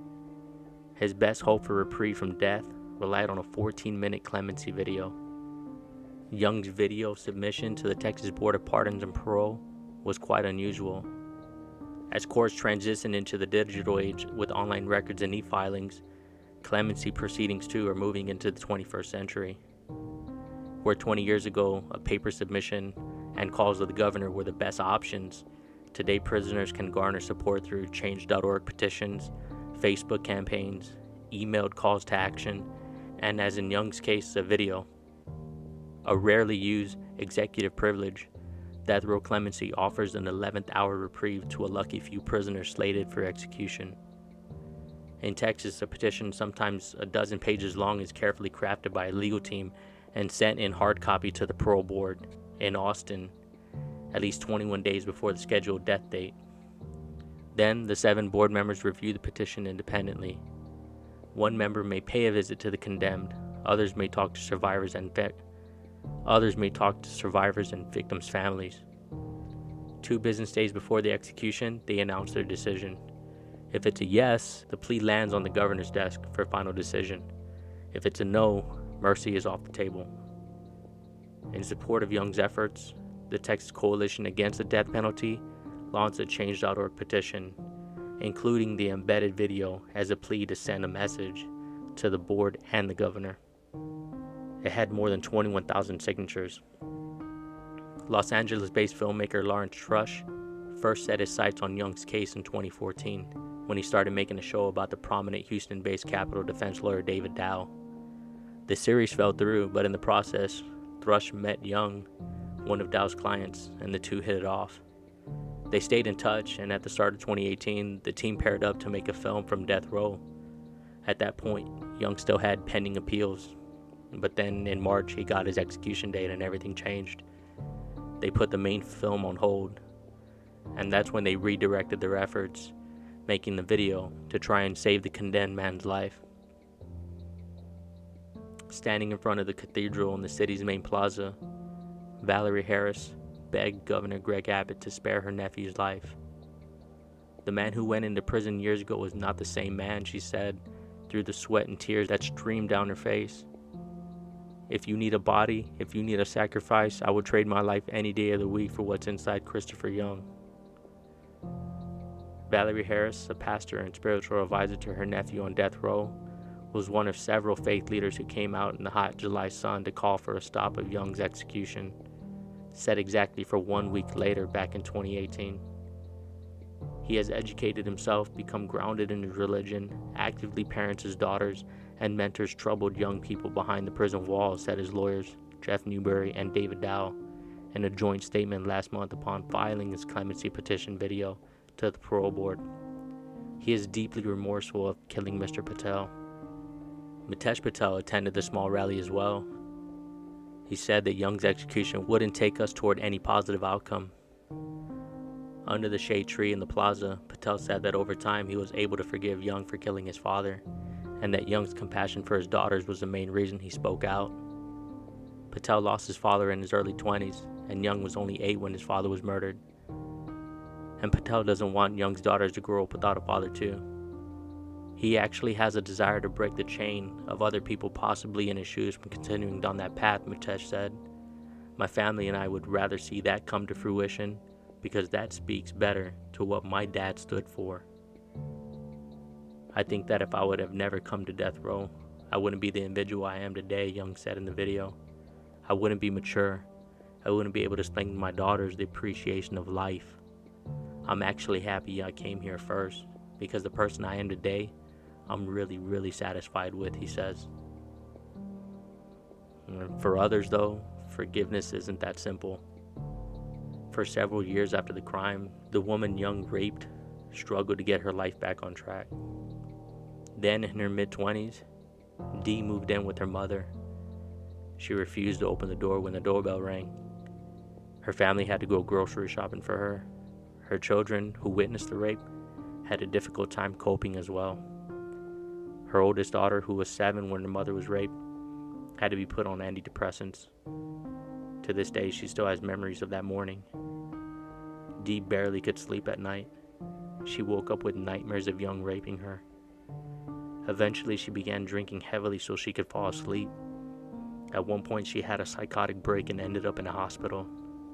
His best hope for reprieve from death relied on a fourteen-minute clemency video. Young's video submission to the Texas Board of Pardons and Parole was quite unusual. As courts transition into the digital age with online records and e-filings, clemency proceedings too are moving into the twenty-first century. Where twenty years ago, a paper submission and calls of the governor were the best options, today prisoners can garner support through change dot org petitions, Facebook campaigns, emailed calls to action, and as in Young's case, a video. A rarely used executive privilege, death row clemency offers an eleventh hour reprieve to a lucky few prisoners slated for execution. In Texas, a petition sometimes a dozen pages long is carefully crafted by a legal team and sent in hard copy to the parole board in Austin, at least twenty-one days before the scheduled death date. Then, the seven board members review the petition independently. One member may pay a visit to the condemned, others may talk to survivors and vic- others may talk to survivors and victims' families. Two business days before the execution, they announce their decision. If it's a yes, the plea lands on the governor's desk for final decision. If it's a no, mercy is off the table. In support of Young's efforts, the Texas Coalition Against the Death Penalty launched a change dot org petition, including the embedded video as a plea to send a message to the board and the governor. It had more than twenty-one thousand signatures. Los Angeles-based filmmaker Lawrence Trush first set his sights on Young's case in twenty fourteen when he started making a show about the prominent Houston-based Capitol defense lawyer David Dow. The series fell through, but in the process, Thrush met Young, one of Dow's clients, and the two hit it off. They stayed in touch, and at the start of twenty eighteen, the team paired up to make a film from death row. At that point, Young still had pending appeals. But then in March, he got his execution date and everything changed. They put the main film on hold, and that's when they redirected their efforts, making the video to try and save the condemned man's life. Standing in front of the cathedral in the city's main plaza, Valerie Harris begged Governor Greg Abbott to spare her nephew's life. The man who went into prison years ago was not the same man, she said, through the sweat and tears that streamed down her face. If you need a body, if you need a sacrifice, I would trade my life any day of the week for what's inside Christopher Young. Valerie Harris, a pastor and spiritual advisor to her nephew on death row, was one of several faith leaders who came out in the hot July sun to call for a stop of Young's execution, set exactly for one week later back in twenty eighteen. He has educated himself, become grounded in his religion, actively parents his daughters, and mentors troubled young people behind the prison walls, said his lawyers, Jeff Newberry and David Dow, in a joint statement last month upon filing his clemency petition video to the parole board. He is deeply remorseful of killing Mister Patel. Mitesh Patel attended the small rally as well. He said that Young's execution wouldn't take us toward any positive outcome. Under the shade tree in the plaza, Patel said that over time he was able to forgive Young for killing his father, and that Young's compassion for his daughters was the main reason he spoke out. Patel lost his father in his early twenties, and Young was only eight when his father was murdered. And Patel doesn't want Young's daughters to grow up without a father too. He actually has a desire to break the chain of other people possibly in his shoes from continuing down that path, Mitesh said. My family and I would rather see that come to fruition because that speaks better to what my dad stood for. I think that if I would have never come to death row, I wouldn't be the individual I am today, Young said in the video. I wouldn't be mature. I wouldn't be able to explain to my daughters the appreciation of life. I'm actually happy I came here first, because the person I am today, I'm really, really satisfied with, he says. For others, though, forgiveness isn't that simple. For several years after the crime, the woman Young raped struggled to get her life back on track. Then, in her mid-twenties, Dee moved in with her mother. She refused to open the door when the doorbell rang. Her family had to go grocery shopping for her. Her children, who witnessed the rape, had a difficult time coping as well. Her oldest daughter, who was seven when her mother was raped, had to be put on antidepressants. To this day, she still has memories of that morning. Dee barely could sleep at night. She woke up with nightmares of Young raping her. Eventually, she began drinking heavily so she could fall asleep. At one point, she had a psychotic break and ended up in a hospital.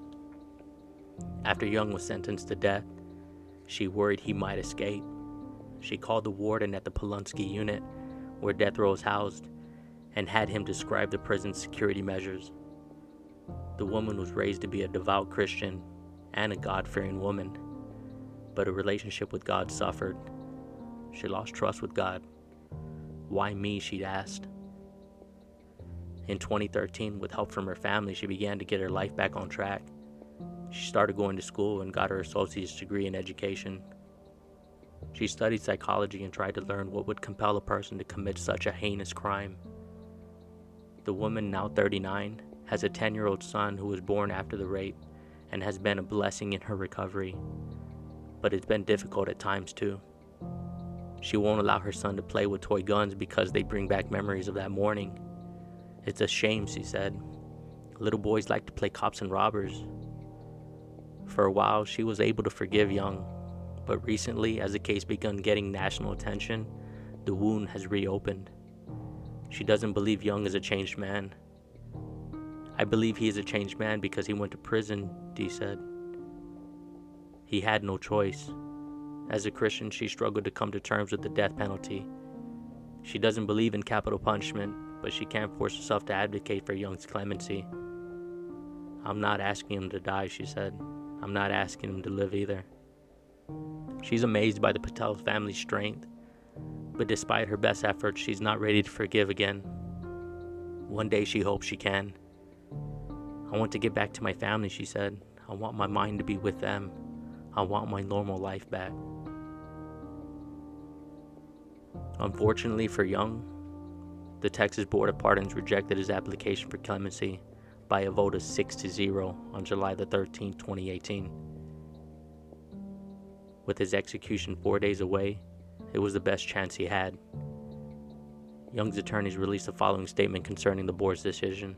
After Young was sentenced to death, she worried he might escape. She called the warden at the Polunsky unit, where death row is housed, and had him describe the prison's security measures. The woman was raised to be a devout Christian and a God-fearing woman, but her relationship with God suffered. She lost trust with God. Why me, she'd asked. In twenty thirteen, with help from her family, she began to get her life back on track. She started going to school and got her associate's degree in education. She studied psychology and tried to learn what would compel a person to commit such a heinous crime. The woman, now thirty-nine, has a ten-year-old son who was born after the rape and has been a blessing in her recovery. But it's been difficult at times too. She won't allow her son to play with toy guns because they bring back memories of that morning. It's a shame, she said. Little boys like to play cops and robbers. For a while, she was able to forgive Young, but recently, as the case began getting national attention, the wound has reopened. She doesn't believe Young is a changed man. I believe he is a changed man because he went to prison, Dee said. He had no choice. As a Christian, she struggled to come to terms with the death penalty. She doesn't believe in capital punishment, but she can't force herself to advocate for Young's clemency. I'm not asking him to die, she said. I'm not asking him to live either. She's amazed by the Patel family's strength, but despite her best efforts, she's not ready to forgive again. One day she hopes she can. I want to get back to my family, she said. I want my mind to be with them. I want my normal life back. Unfortunately for Young, The Texas Board of Pardons rejected his application for clemency by a vote of six to zero on July the thirteenth, twenty eighteen. With his execution four days away, it was the best chance he had. Young's attorneys released the following statement concerning the board's decision.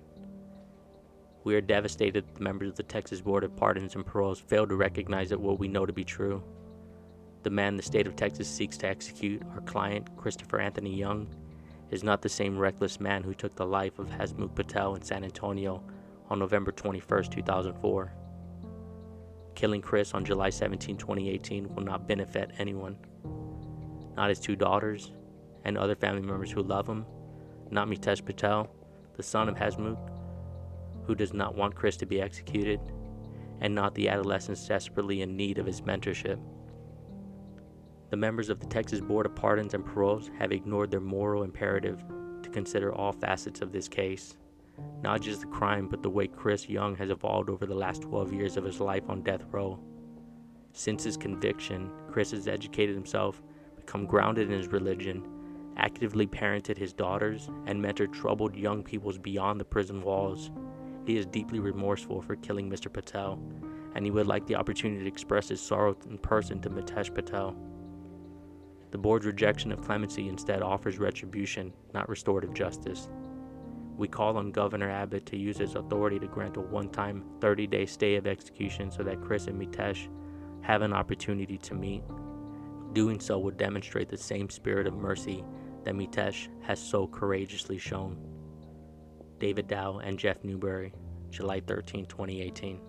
We are devastated that the members of the Texas Board of Pardons and Paroles failed to recognize that what we know to be true. The man the state of Texas seeks to execute, our client, Christopher Anthony Young, is not the same reckless man who took the life of Hasmukh Patel in San Antonio on November twenty-first, two thousand four. Killing Chris on July seventeenth, twenty eighteen will not benefit anyone. Not his two daughters and other family members who love him, not Mitesh Patel, the son of Hasmukh, who does not want Chris to be executed, and not the adolescents desperately in need of his mentorship. The members of the Texas Board of Pardons and Paroles have ignored their moral imperative to consider all facets of this case, not just the crime, but the way Chris Young has evolved over the last twelve years of his life on death row. Since his conviction, Chris has educated himself, become grounded in his religion, actively parented his daughters, and mentored troubled young peoples beyond the prison walls. He is deeply remorseful for killing Mister Patel, and he would like the opportunity to express his sorrow in person to Mitesh Patel. The board's rejection of clemency instead offers retribution, not restorative justice. We call on Governor Abbott to use his authority to grant a one-time thirty-day stay of execution so that Chris and Mitesh have an opportunity to meet. Doing so would demonstrate the same spirit of mercy that Mitesh has so courageously shown. David Dow and Jeff Newberry, July thirteenth, twenty eighteen.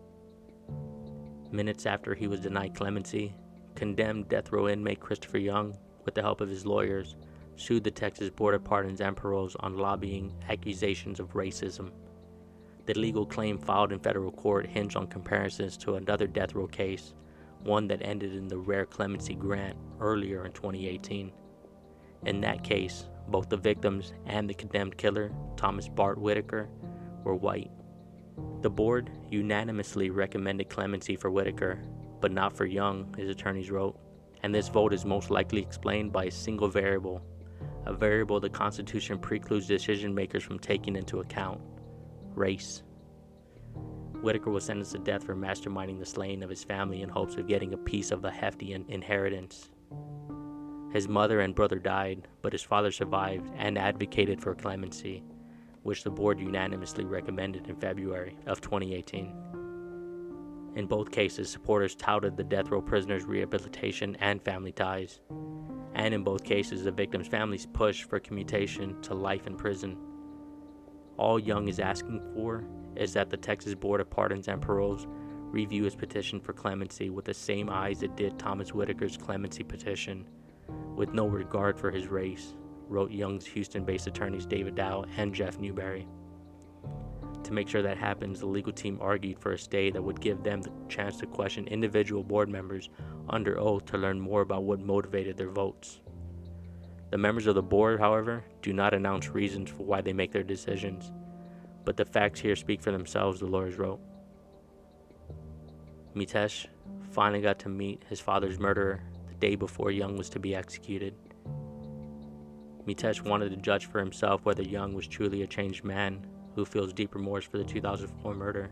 Minutes after he was denied clemency, condemned death row inmate Christopher Young, with the help of his lawyers, sued the Texas Board of Pardons and Paroles on lobbying accusations of racism. The legal claim filed in federal court hinged on comparisons to another death row case, one that ended in the rare clemency grant earlier in twenty eighteen. In that case, both the victims and the condemned killer, Thomas Bart Whitaker, were white. The board unanimously recommended clemency for Whitaker, but not for Young, his attorneys wrote, and this vote is most likely explained by a single variable, a variable the Constitution precludes decision makers from taking into account: race. Whitaker was sentenced to death for masterminding the slaying of his family in hopes of getting a piece of a hefty inheritance. His mother and brother died, but his father survived and advocated for clemency, which the board unanimously recommended in February of twenty eighteen. In both cases, supporters touted the death row prisoners' rehabilitation and family ties, and in both cases, the victims' families pushed for commutation to life in prison. All Young is asking for is that the Texas Board of Pardons and Paroles review his petition for clemency with the same eyes it did Thomas Whitaker's clemency petition, with no regard for his race, wrote Young's Houston-based attorneys David Dow and Jeff Newberry. To make sure that happens, the legal team argued for a stay that would give them the chance to question individual board members under oath to learn more about what motivated their votes. The members of the board, however, do not announce reasons for why they make their decisions, but the facts here speak for themselves, the lawyers wrote. Mitesh finally got to meet his father's murderer the day before Young was to be executed. Mitesh wanted to judge for himself whether Young was truly a changed man who feels deep remorse for the two thousand four murder.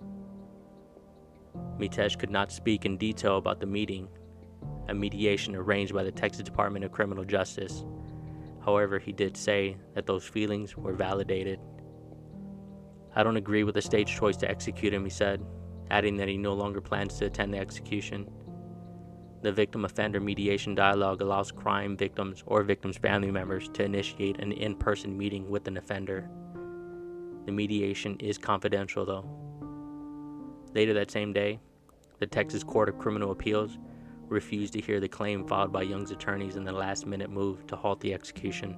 Mitesh could not speak in detail about the meeting, a mediation arranged by the Texas Department of Criminal Justice. However, he did say that those feelings were validated. I don't agree with the state's choice to execute him, he said, adding that he no longer plans to attend the execution. The victim-offender mediation dialogue allows crime victims or victims' family members to initiate an in-person meeting with an offender. The mediation is confidential, though. Later that same day, the Texas Court of Criminal Appeals refused to hear the claim filed by Young's attorneys in the last-minute move to halt the execution.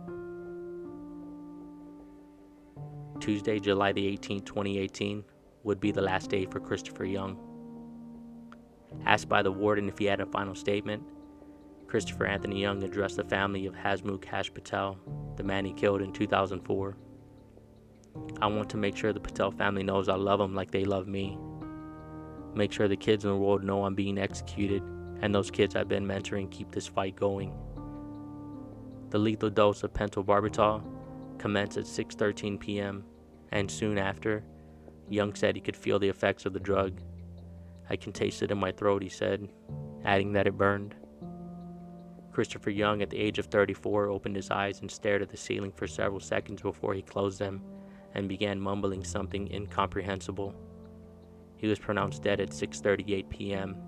Tuesday, July the eighteenth, twenty eighteen, would be the last day for Christopher Young. Asked by the warden if he had a final statement, Christopher Anthony Young addressed the family of Hasmukh Hash Patel, the man he killed in two thousand four. I want to make sure the Patel family knows I love them like they love me. Make sure the kids in the world know I'm being executed, and those kids I've been mentoring keep this fight going. The lethal dose of pentobarbital commenced at six thirteen p.m., and soon after, Young said he could feel the effects of the drug. "I can taste it in my throat," he said, adding that it burned. Christopher Young, at the age of thirty-four, opened his eyes and stared at the ceiling for several seconds before he closed them and began mumbling something incomprehensible. He was pronounced dead at six thirty-eight p.m.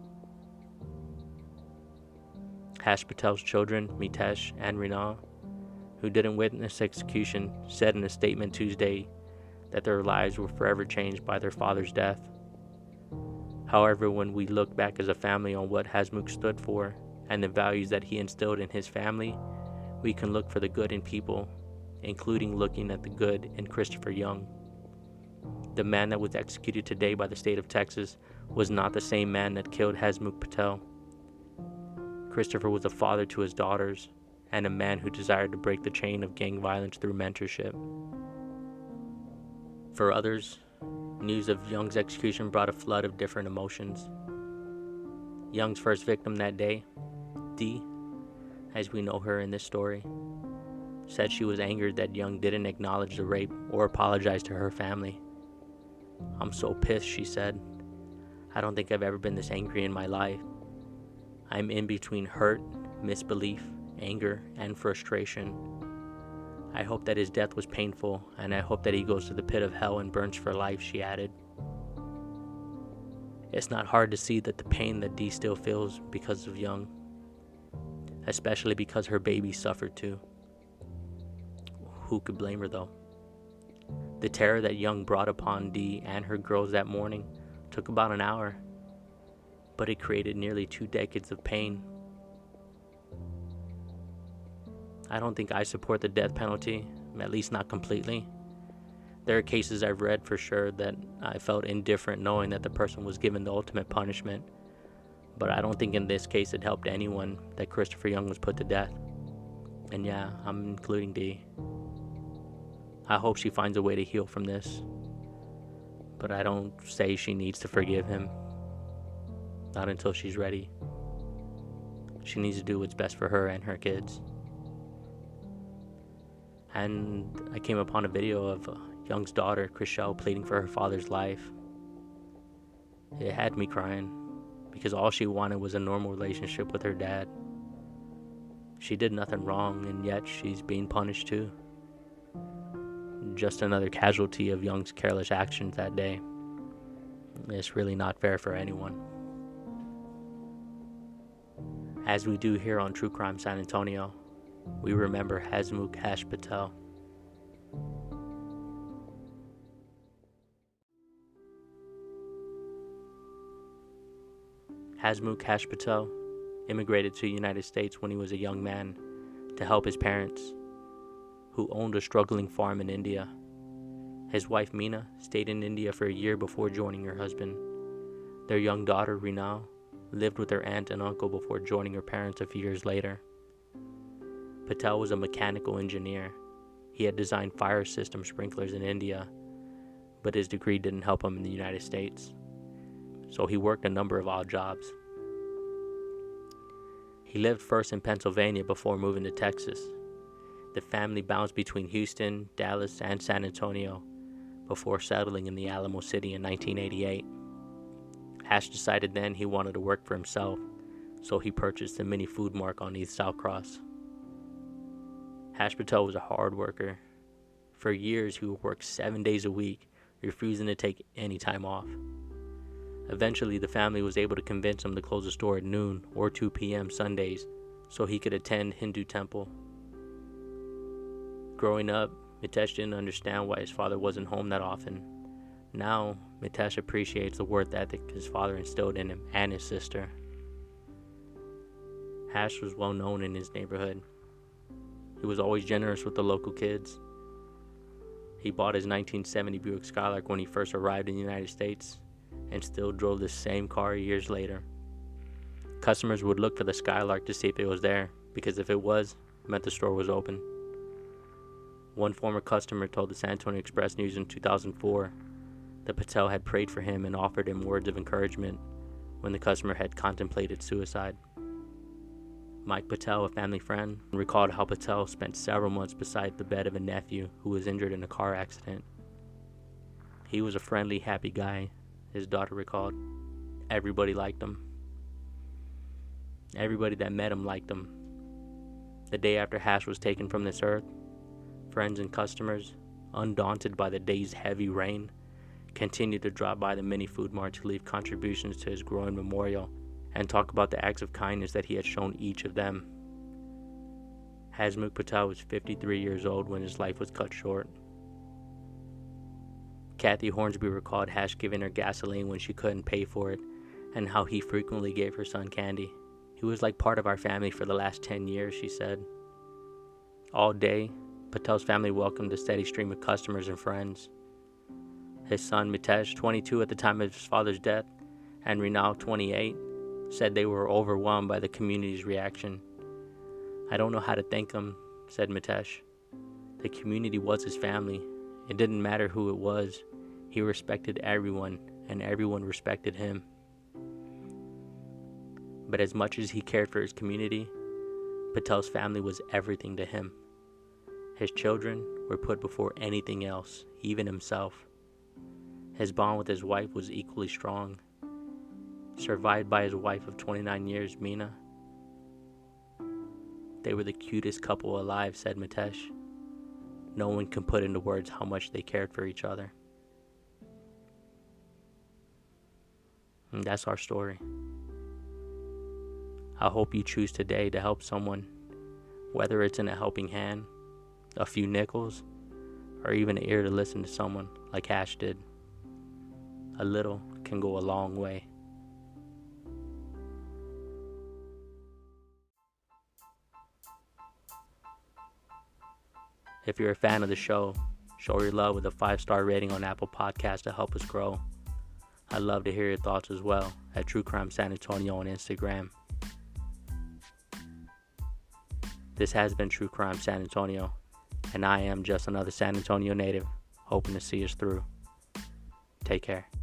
Hash Patel's children, Mitesh and Rina, who didn't witness execution, said in a statement Tuesday that their lives were forever changed by their father's death. However, when we look back as a family on what Hasmukh stood for and the values that he instilled in his family, we can look for the good in people, including looking at the good in Christopher Young. The man that was executed today by the state of Texas was not the same man that killed Hasmukh Patel. Christopher was a father to his daughters and a man who desired to break the chain of gang violence through mentorship. For others, news of Young's execution brought a flood of different emotions. Young's first victim that day, Dee, as we know her in this story, said she was angered that Young didn't acknowledge the rape or apologize to her family. "I'm so pissed," she said. "I don't think I've ever been this angry in my life. I'm in between hurt, misbelief, anger, and frustration. I hope that his death was painful, and I hope that he goes to the pit of hell and burns for life," she added. It's not hard to see that the pain that Dee still feels because of Young, especially because her baby suffered too. Who could blame her though? The terror that Young brought upon Dee and her girls that morning took about an hour, but it created nearly two decades of pain. I don't think I support the death penalty, at least not completely. There are cases I've read for sure that I felt indifferent knowing that the person was given the ultimate punishment, but I don't think in this case it helped anyone that Christopher Young was put to death. And yeah, I'm including Dee. I hope she finds a way to heal from this, but I don't say she needs to forgive him. Not until she's ready. She needs to do what's best for her and her kids. And I came upon a video of Young's daughter, Chriselle, pleading for her father's life. It had me crying, because all she wanted was a normal relationship with her dad. She did nothing wrong, and yet she's being punished too. Just another casualty of Young's careless actions that day. It's really not fair for anyone. As we do here on True Crime San Antonio, we remember Hasmukh Hash Patel. Hasmukh Hash Patel immigrated to the United States when he was a young man to help his parents, who owned a struggling farm in India. His wife Meena stayed in India for a year before joining her husband. Their young daughter Rina lived with her aunt and uncle before joining her parents a few years later. Patel was a mechanical engineer. He had designed fire system sprinklers in India, but his degree didn't help him in the United States, so he worked a number of odd jobs. He lived first in Pennsylvania before moving to Texas. The family bounced between Houston, Dallas, and San Antonio before settling in the Alamo City in nineteen eighty-eight. Hash decided then he wanted to work for himself, so he purchased a mini food mart on East Southcross. Hash Patel was a hard worker. For years, he would work seven days a week, refusing to take any time off. Eventually, the family was able to convince him to close the store at noon or two p.m. Sundays so he could attend Hindu temple. Growing up, Mitesh didn't understand why his father wasn't home that often. Now, Mitesh appreciates the work ethic his father instilled in him and his sister. Hash was well known in his neighborhood. He was always generous with the local kids. He bought his nineteen seventy Buick Skylark when he first arrived in the United States, and still drove the same car years later. Customers would look for the Skylark to see if it was there, because if it was, it meant the store was open. One former customer told the San Antonio Express News in two thousand four that Patel had prayed for him and offered him words of encouragement when the customer had contemplated suicide. Mike Patel, a family friend, recalled how Patel spent several months beside the bed of a nephew who was injured in a car accident. He was a friendly, happy guy, his daughter recalled. Everybody liked him. Everybody that met him liked him. The day after Hash was taken from this earth, friends and customers, undaunted by the day's heavy rain, continued to drop by the mini food mart to leave contributions to his growing memorial and talk about the acts of kindness that he had shown each of them. Hasmukh Patel was fifty-three years old when his life was cut short. Kathy Hornsby recalled Hash giving her gasoline when she couldn't pay for it, and how he frequently gave her son candy. He was like part of our family for the last ten years, she said. All day, Patel's family welcomed a steady stream of customers and friends. His son Mitesh, twenty-two at the time of his father's death, and Rinal, twenty-eight, said they were overwhelmed by the community's reaction. I don't know how to thank him, said Mitesh. The community was his family. It didn't matter who it was. He respected everyone, and everyone respected him. But as much as he cared for his community, Patel's family was everything to him. His children were put before anything else, even himself. His bond with his wife was equally strong. Survived by his wife of twenty-nine years, Meena. They were the cutest couple alive, said Mitesh. No one can put into words how much they cared for each other. And that's our story. I hope you choose today to help someone, whether it's in a helping hand, a few nickels, or even an ear to listen to someone like Hash did. A little can go a long way. If you're a fan of the show, show your love with a five-star rating on Apple Podcasts to help us grow. I'd love to hear your thoughts as well at True Crime San Antonio on Instagram. This has been True Crime San Antonio, and I am just another San Antonio native, hoping to see us through. Take care.